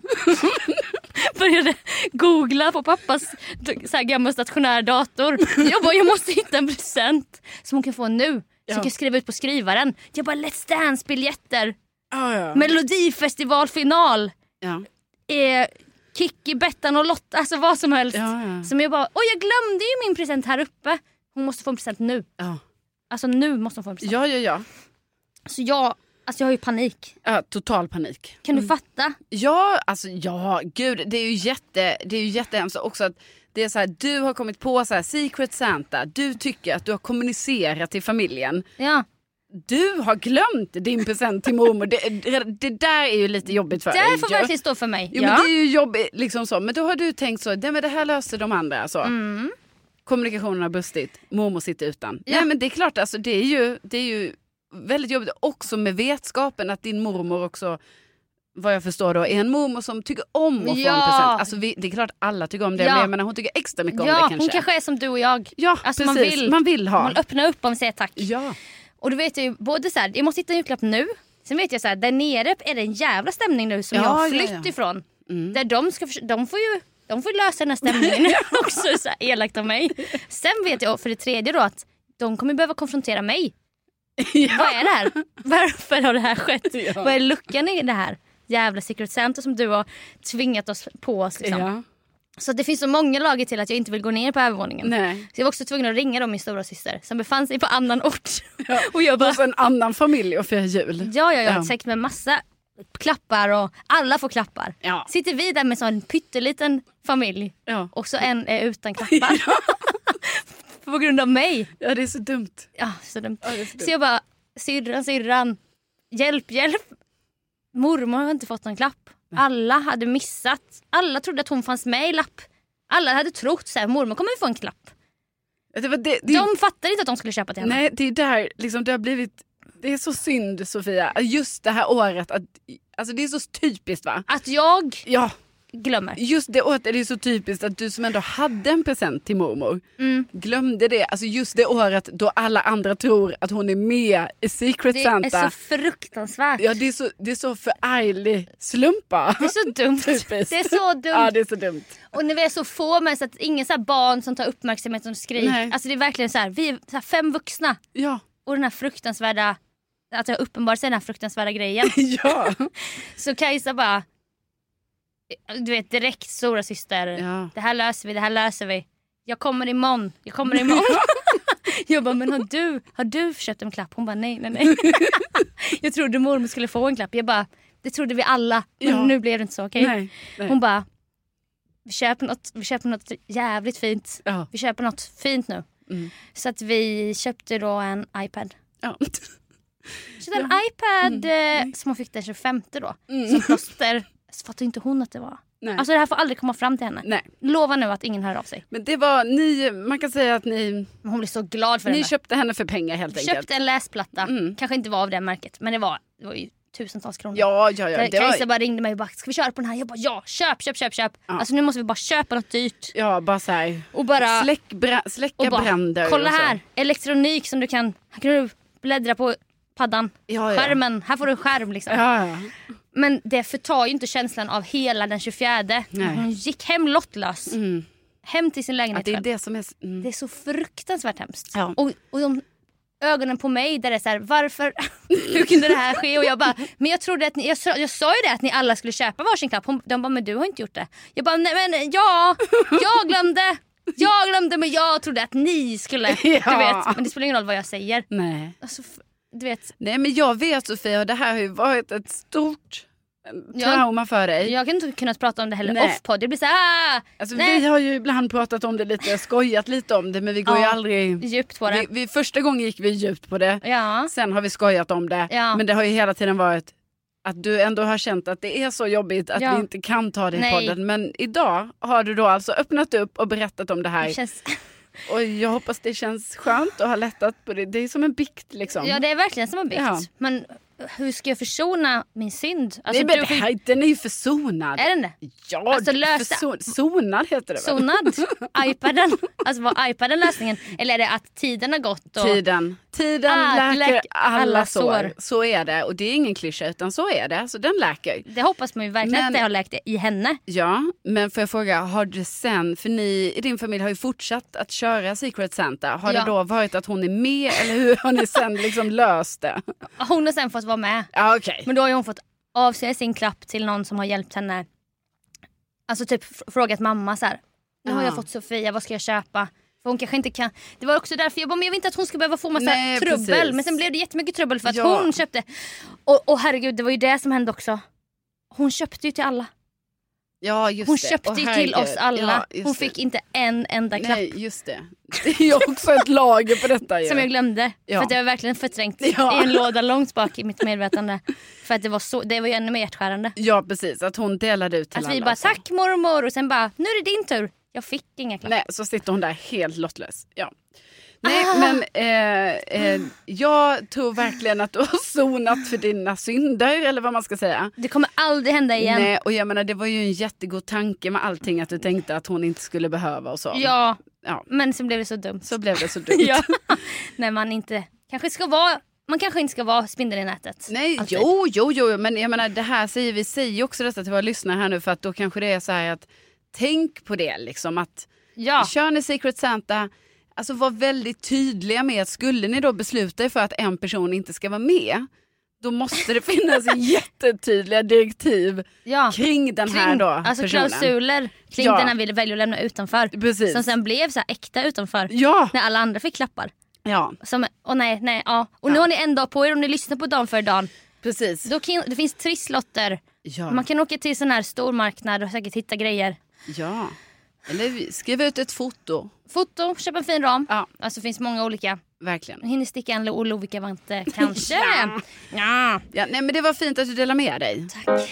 Började googla på pappas så här gamla stationär dator. Jag bara, jag måste hitta en present som hon kan få nu. Så ja. jag kan skriva ut på skrivaren. Jag bara, Let's Dance-biljetter. Oh, ja. Melodifestivalfinal. Ja. Eh, Kikki, Bettan och Lotta. Alltså vad som helst. Ja, ja. Som jag bara, oj jag glömde ju min present här uppe. Hon måste få en present nu. Ja. Alltså nu måste hon få en present. Ja, ja, ja. Så jag... Alltså jag har ju panik. Ja, total panik. Kan du fatta? Ja, alltså ja, gud, det är ju jätte det är ju jättehemskt också att det är så här, du har kommit på så här Secret Santa. Du tycker att du har kommunicerat till familjen. Ja. Du har glömt din present till mormor. Det, det, det där är ju lite jobbigt för dig. Det får verkligen stå för mig. Jo, ja. Men det är ju jobbigt liksom så. Men då har du tänkt så, det, men det här löser de andra alltså. Mm. Kommunikationen har brustit. Mormor sitter utan. Ja. Nej, men det är klart alltså, det är ju det är ju väldigt jobbigt också med vetskapen att din mormor också, vad jag förstår då, är en mormor som tycker om att få ja. en present. Alltså vi, det är klart alla tycker om det, ja. men jag menar, hon tycker extra mycket ja, om det kanske. Hon kanske är som du och jag. Ja, alltså, precis. Man vill, man vill ha. Man öppnar upp och säger tack. Ja. Och du vet ju, både så här, jag måste hitta en julklapp nu. Sen vet jag så här, där nere är det en jävla stämning nu som ja, jag har flytt ja, ja. ifrån. Mm. Där de ska, de får ju de får lösa den här stämningen också, så här, elakt av mig. Sen vet jag för det tredje då att de kommer behöva konfrontera mig. Ja. Vad är det här? Varför har det här skett? Ja. Vad är luckan i det här jävla Secret Santa som du har tvingat oss på oss liksom? Ja. Så det finns så många lager till att jag inte vill gå ner på övervåningen. Nej. Så jag var också tvungen att ringa dem, min stora syster som befann sig på annan ort. Ja. Och jag bara, en annan familj och fira jul. Ja, ja, ja. Säkert med massa klappar och alla får klappar. Ja. Sitter vi där med sån pytteliten familj ja. och så en är utan klappar. Ja. På grund av mig. Ja, det är så dumt. Ja, så dumt. Ja, det är så dumt. Så jag bara, syrran, syrran, hjälp, hjälp. Mormor har inte fått någon klapp. Alla hade missat. Alla trodde att hon fanns med i lapp. Alla hade trott så här, mormor kommer få en klapp. Det var det, det... De fattade inte att de skulle köpa till henne. Nej, det är där liksom, det har blivit, det är så synd, Sofia. Just det här året, att, alltså det är så typiskt va? Att jag... Ja. Glömmer. Just det året är det så typiskt att du som ändå hade en present till mormor mm. glömde det. Alltså just det året då alla andra tror att hon är med i Secret det Santa. Det är så fruktansvärt. Ja, det är så, det är så förarglig slumpa. Det är så dumt. Typiskt. Det är så dumt. Ja, det är så dumt. Och när vi är så få med så att ingen så här barn som tar uppmärksamhet och skriker. Nej. Alltså det är verkligen så här, vi är så här fem vuxna. Ja. Och den här fruktansvärda, att jag uppenbart ser den här fruktansvärda grejen. Ja. Så Kajsa bara, du vet direkt, stora syster, ja. det här löser vi, det här löser vi. Jag kommer imorgon, jag kommer imorgon. Jag bara, men har du, har du köpt en klapp? Hon bara, nej, nej, nej. Jag trodde mormor skulle få en klapp. Jag bara, det trodde vi alla. Men ja. nu blev det inte så, okej? Okay? Nej, nej. Hon bara, vi köper något, vi köper något jävligt fint. Ja. Vi köper något fint nu. Mm. Så att vi köpte då en iPad. Ja. Så en ja. iPad mm. som hon fick den tjugofemte då. Mm. Som plåster. Så fattade inte hon att det var. Nej. Alltså det här får aldrig komma fram till henne. Nej. Lova nu att ingen hör av sig. Men det var ni, man kan säga att ni... Hon blir så glad för ni henne. Ni köpte henne för pengar helt enkelt. Köpte en läsplatta. Mm. Kanske inte var av det märket. Men det var, det var ju tusentals kronor. Ja, ja, ja. Det Kajsa var... bara ringde mig och bara, ska vi köra på den här? Jag bara, ja, köp, köp, köp, köp. Ja. Alltså nu måste vi bara köpa något dyrt. Ja, bara så här. Och bara... Släck, bra, släcka och bara, bränder. Kolla och här, elektronik som du kan... Här kan du bläddra på paddan. Ja, ja. Skärmen, här får du en skärm liksom. Ja, ja. Men det förtar ju inte känslan av hela den tjugofjärde. Nej. Hon gick hem lottlös. Mm. Hem till sin lägenhet. Ja, det är det som är... Mm. Det är så fruktansvärt hemskt. Ja. Och, och de ögonen på mig där det är så här, varför? Hur kunde det här ske? Och jag bara, men jag trodde att ni, jag, jag sa ju det att ni alla skulle köpa varsin klapp. De bara, men du har inte gjort det. Jag bara, nej men ja, jag glömde. Jag glömde, men jag trodde att ni skulle. Ja. Du vet, men det spelar ingen roll vad jag säger. Nej. Alltså, du vet. Nej, men jag vet, Sofia, och det här har ju varit ett stort trauma jag, för dig. Jag har inte kunnat prata om det heller off-podd. Det blir så här, alltså, vi har ju ibland pratat om det lite, skojat lite om det, men vi går ja, ju aldrig djupt på det. Vi, vi, första gången gick vi djupt på det. Ja. Sen har vi skojat om det. Ja. Men det har ju hela tiden varit att du ändå har känt att det är så jobbigt att ja. vi inte kan ta det i Nej. podden. Men idag har du då alltså öppnat upp och berättat om det här. Det känns... Och jag hoppas det känns skönt att ha lättat på det. Det är som en bikt liksom. Ja, det är verkligen som en bikt. Ja. Men hur ska jag försona min synd? Alltså, Nej, men du... det, den är ju försonad. Är den det? Ja, alltså, lösa... förson... sonad heter det väl? Sonad? iPaden? Alltså var iPaden lösningen? Eller är det att tiden har gått? Och... Tiden. Tiden ah, läker läk... alla, alla sår. sår. Så är det. Och det är ingen klyscha utan så är det. Så den läker. Det hoppas man ju verkligen men... att det har läkt i henne. Ja, men får jag fråga, har du sen, för ni i din familj har ju fortsatt att köra Secret Santa. Har ja. det då varit att hon är med eller hur har ni sen liksom löst det? Hon har sen fått vara med. Ah, okay. Men då har hon fått avse sin klapp till någon som har hjälpt henne. Alltså typ frågat mamma så här. Nu har jag fått Sofia, vad ska jag köpa? För hon kanske inte kan. Det var också därför jag bara, men jag vill inte att hon ska behöva få massa Nej, trubbel. Precis. Men sen blev det jättemycket trubbel för att ja. hon köpte. Och, och herregud, det var ju det som hände också. Hon köpte ju till alla. Ja, just hon det. köpte ju herregud. till oss alla. Ja, hon fick det. inte en enda klapp. Nej, just det. Det är också ett lager på detta. Ja. Som jag glömde. Ja. För att jag var verkligen förträngt ja. i en låda långt bak i mitt medvetande. För att det var, så, det var ju ännu mer hjärtskärande. Ja, precis. Att hon delade ut till att alla. Att vi bara, tack mormor. Och sen bara, nu är det din tur. Jag fick inga klapp. Nej, så sitter hon där helt lottlös. Ja. Nej, ah. men eh, eh, jag tror verkligen att du har sonat för dina synder, eller vad man ska säga. Det kommer aldrig hända igen. Nej, och jag menar, det var ju en jättegod tanke med allting att du tänkte att hon inte skulle behöva och så. Ja, ja. Men så blev det så dumt. Så blev det så dumt. ja. När man inte kanske ska vara, man kanske inte ska vara spindel i nätet. Nej, alltid. jo, jo, jo, men jag menar, det här säger vi säger också detta till våra lyssnare här nu, för att då kanske det är så här att tänk på det liksom, att ja. kör ni Secret Santa. Alltså var väldigt tydliga med att skulle ni då besluta er för att en person inte ska vara med, då måste det finnas jättetydliga direktiv ja. kring den kring, här då alltså personen. klausuler kring ja. den han ville välja att lämna utanför. Precis. Som sen blev så här äkta utanför. Ja. När alla andra fick klappar. Ja. Som, och nej, nej, ja. Och ja. nu har ni en dag på er om ni lyssnar på Dan för Dan. Precis. Då kan, det finns trisslotter. Ja. Man kan åka till sån här stormarknad och säkert hitta grejer. Ja. Eller skriva ut ett foto. Foto, köp en fin ram. Ja. Alltså det finns många olika. Verkligen. Hinner sticka en Lovikka-vante kanske. ja. Ja. ja. Nej, men det var fint att du delade med dig. Tack.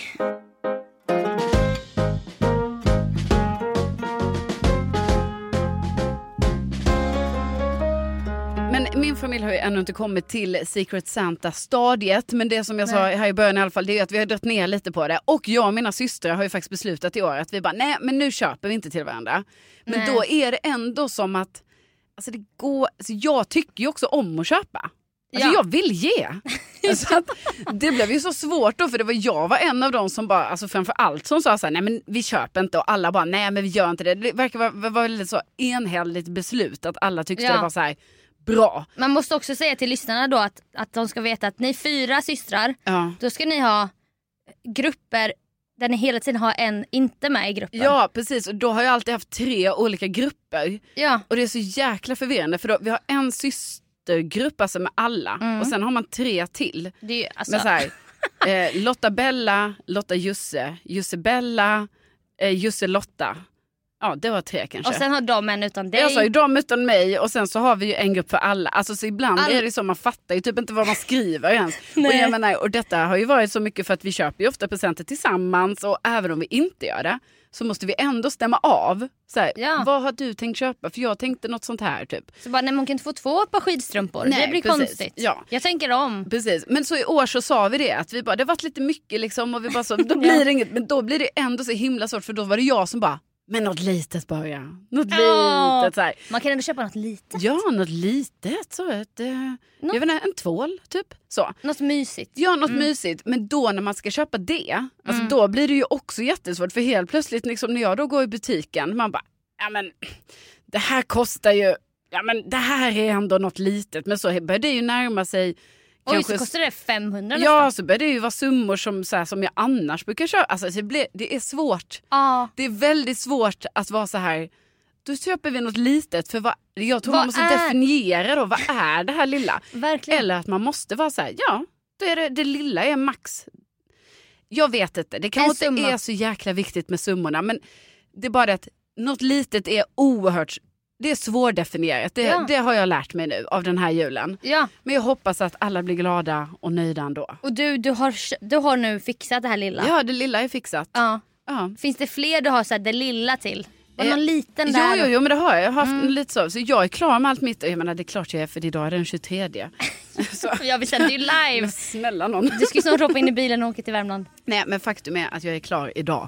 Men min familj har ju ännu inte kommit till Secret Santa-stadiet. Men det som jag nej. sa här i början i alla fall, det är att vi har dragit ner lite på det. Och jag och mina systrar har ju faktiskt beslutat i år att vi bara, nej men nu köper vi inte till varandra. Men nej. då är det ändå som att, alltså det går, alltså jag tycker ju också om att köpa. Alltså ja. jag vill ge. Alltså att det blev ju så svårt då, för det var jag var en av dem som bara, alltså framför allt som sa så här, nej men vi köper inte, och alla bara, nej men vi gör inte det. Det verkar vara, vara väldigt så enhälligt beslut att alla tyckte ja. det var så här bra. Man måste också säga till lyssnarna då att, att de ska veta att ni fyra systrar, ja. då ska ni ha grupper där ni hela tiden har en inte med i gruppen. Ja, precis. Och då har jag alltid haft tre olika grupper. Ja. Och det är så jäkla förvirrande, för då, vi har en systergrupp alltså med alla. Mm. Och sen har man tre till. Det är, alltså... med så här, eh, Lotta Bella, Lotta Jusse, Jusse Bella, eh, Jusse Lotta. Ja, det var tre kanske. Och sen har de en utan dig. Jag sa ju de utan mig och sen så har vi ju en grupp för alla. Alltså så ibland All... är det så, man fattar ju typ inte vad man skriver ens. och, jag menar, och detta har ju varit så mycket för att vi köper ju ofta presenter tillsammans och även om vi inte gör det så måste vi ändå stämma av. Så här, ja. Vad har du tänkt köpa? För jag tänkte något sånt här typ. Så bara, nej, man kan inte få två par skidstrumpor. Nej, det blir precis. Konstigt. Ja. Jag tänker om. Precis. Men så i år så sa vi det. Att vi bara, det har varit lite mycket liksom. Och vi bara så, då blir ja. det inget. Men då blir det ändå så himla svårt. För då var det jag som bara, men något litet bara. Ja. Något oh. litet. Så här. Man kan ändå köpa något litet. Ja, något litet. Så ett, eh, något... Jag vet inte, en tvål typ. Så. Något mysigt. Ja, något mm. mysigt. Men då när man ska köpa det. Alltså mm. då blir det ju också jättesvårt. För helt plötsligt liksom, när jag då går i butiken. Man bara, ja men det här kostar ju. Ja men det här är ändå något litet. Men så börjar det ju närma sig. Oj, kanske, så kostar det femhundra nästan. Ja, så börjar det ju vara summor som, så här, som jag annars brukar köpa. Alltså det, blir, det är svårt. Ah. Det är väldigt svårt att vara så här. Då köper vi något litet. För vad, jag tror vad man måste är... definiera då. Vad är det här lilla? Verkligen. Eller att man måste vara så här. Ja, då är det, det lilla är max. Jag vet inte. Det kanske inte är så jäkla viktigt med summorna. Men det är bara det att något litet är oerhört. Det är svårdefinierat. Det, ja. det har jag lärt mig nu av den här julen. Ja. Men jag hoppas att alla blir glada och nöjda ändå. Och du, du, har, du har nu fixat det här lilla? Ja, det lilla är fixat. Ja. Ja. Finns det fler du har så här, det lilla till? Och någon eh, liten där? Jo, jo, jo, men det har jag. Jag har haft mm. lite så. Så jag är klar med allt mitt. Jag menar, det är klart jag är, för idag är den tjugotredje. Så. Ja, vi sänder ju live. Men snälla någon. Du ska ju snart hoppa in i bilen och åka till Värmland. Nej, men faktum är att jag är klar idag.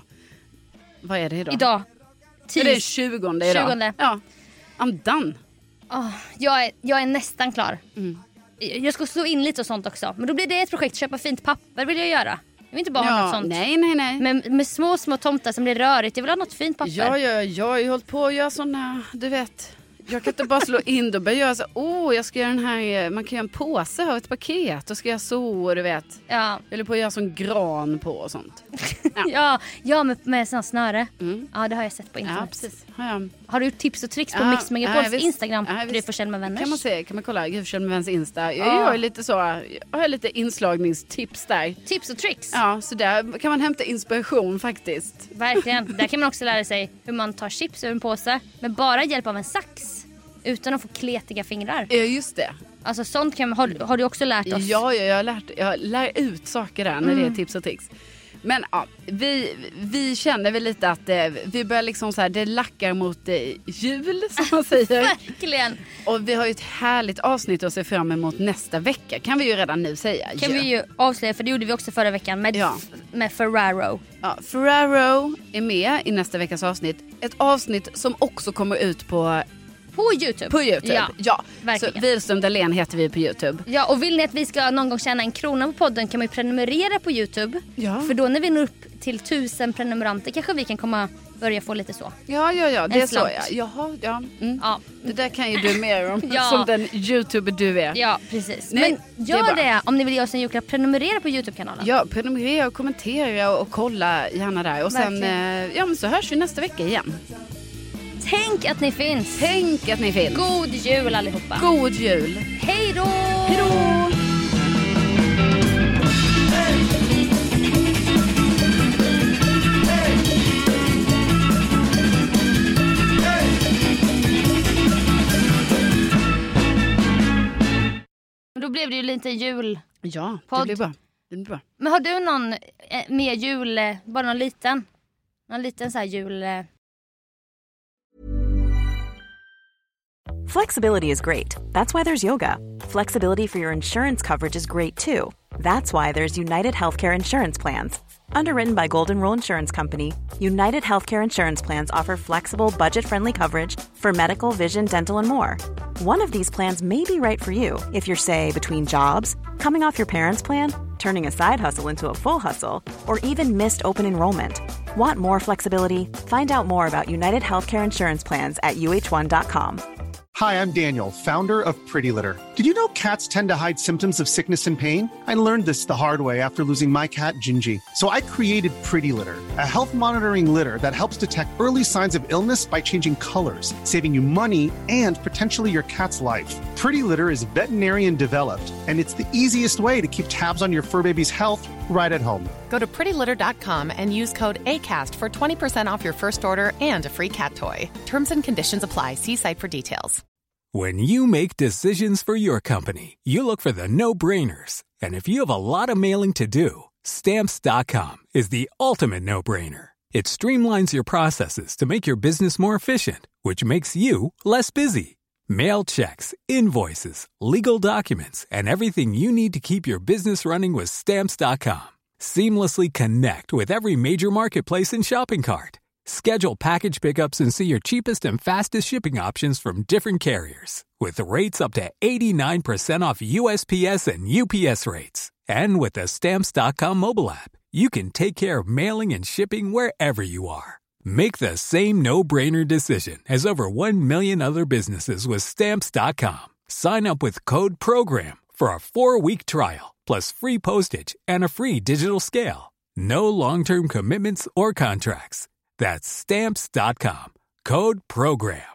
Vad är det idag? Idag. Tis. Är det tjugonde idag? tjugonde. Ja. I'm done. Oh, jag, är, jag är nästan klar. Mm. Jag ska slå in lite och sånt också. Men då blir det ett projekt. Köpa fint papper vill jag göra. Jag vill inte bara ja, ha något sånt. Nej, nej, nej. Men med små, små tomtar som blir rörigt. Jag vill ha något fint papper. Ja, ja, jag har ju hållit på att göra såna, du vet. Jag kan inte bara slå in och börja göra så. Åh, oh, jag ska göra den här. Man kan göra en påse av ett paket. Och ska jag så, du vet. Ja. Jag håller på att göra sån gran på och sånt. Ja, ja, ja med, med sån snöre. Mm. Ja, det har jag sett på internet. Ja, precis. Har, jag... har du tips och tricks på ja, Mix Megapols ja, Instagram? Ja, Gry Forssell med vänner. Kan man se, kan man kolla Gry Forssell med vänners Insta. Jag, ja. jag har lite så, jag har lite inslagningstips där. Tips och tricks. Ja, så där kan man hämta inspiration faktiskt. Verkligen. Där kan man också lära sig hur man tar chips ur en påse med bara hjälp av en sax. Utan att få kletiga fingrar. Ja, just det. Alltså sånt kan, har, har du också lärt oss? Ja, jag har lärt, jag lär ut saker där när mm. det är tips och tricks. Men ja, vi, vi känner väl lite att eh, vi börjar liksom så här, det lackar mot eh, jul som man säger. Verkligen. Och vi har ju ett härligt avsnitt att se fram emot nästa vecka. Kan vi ju redan nu säga. Kan ja. vi ju avslöja, för det gjorde vi också förra veckan med, ja. med Ferraro. Ja, Ferraro är med i nästa veckas avsnitt. Ett avsnitt som också kommer ut på... På YouTube. På YouTube, ja. ja. Verkligen. Så Wihlström Dahlén heter vi på YouTube. Ja, och vill ni att vi ska någon gång tjäna en krona på podden kan man ju prenumerera på YouTube. Ja. För då när vi når upp till tusen prenumeranter kanske vi kan komma börja få lite så. Ja, ja, ja. Det en är slant. Så, ja. Jaha, ja. Mm. ja. Det där kan ju du mer om ja. som den YouTuber du är. Ja, precis. Nej, men gör det, det om ni vill göra oss en julklapp. Prenumerera på YouTube-kanalen. Ja, prenumerera och kommentera och kolla gärna där. Och sen, eh, ja men så hörs vi nästa vecka igen. Tänk att ni finns. Tänk att ni finns. God jul allihopa. God jul. Hej då. Hej då. Då blev det ju lite jul. Ja, det blir bra. Det blir bra. Men har du någon eh, mer jul, bara någon liten? Någon liten så här jul... Eh... Flexibility is great. That's why there's yoga. Flexibility for your insurance coverage is great too. That's why there's United Healthcare Insurance Plans. Underwritten by Golden Rule Insurance Company, United Healthcare Insurance Plans offer flexible, budget-friendly coverage for medical, vision, dental, and more. One of these plans may be right for you if you're, say, between jobs, coming off your parents' plan, turning a side hustle into a full hustle, or even missed open enrollment. Want more flexibility? Find out more about United Healthcare Insurance Plans at U H one dot com. Hi, I'm Daniel, founder of Pretty Litter. Did you know cats tend to hide symptoms of sickness and pain? I learned this the hard way after losing my cat, Gingy. So I created Pretty Litter, a health monitoring litter that helps detect early signs of illness by changing colors, saving you money and potentially your cat's life. Pretty Litter is veterinarian developed, and it's the easiest way to keep tabs on your fur baby's health right at home. Go to pretty litter dot com and use code ACAST for twenty percent off your first order and a free cat toy. Terms and conditions apply. See site for details. When you make decisions for your company, you look for the no-brainers. And if you have a lot of mailing to do, Stamps dot com is the ultimate no-brainer. It streamlines your processes to make your business more efficient, which makes you less busy. Mail checks, invoices, legal documents, and everything you need to keep your business running with Stamps dot com. Seamlessly connect with every major marketplace and shopping cart. Schedule package pickups and see your cheapest and fastest shipping options from different carriers. With rates up to eighty-nine percent off U S P S and U P S rates. And with the Stamps dot com mobile app, you can take care of mailing and shipping wherever you are. Make the same no-brainer decision as over one million other businesses with Stamps dot com. Sign up with code PROGRAM for a four-week trial, plus free postage and a free digital scale. No long-term commitments or contracts. That's Stamps dot com. Code PROGRAM.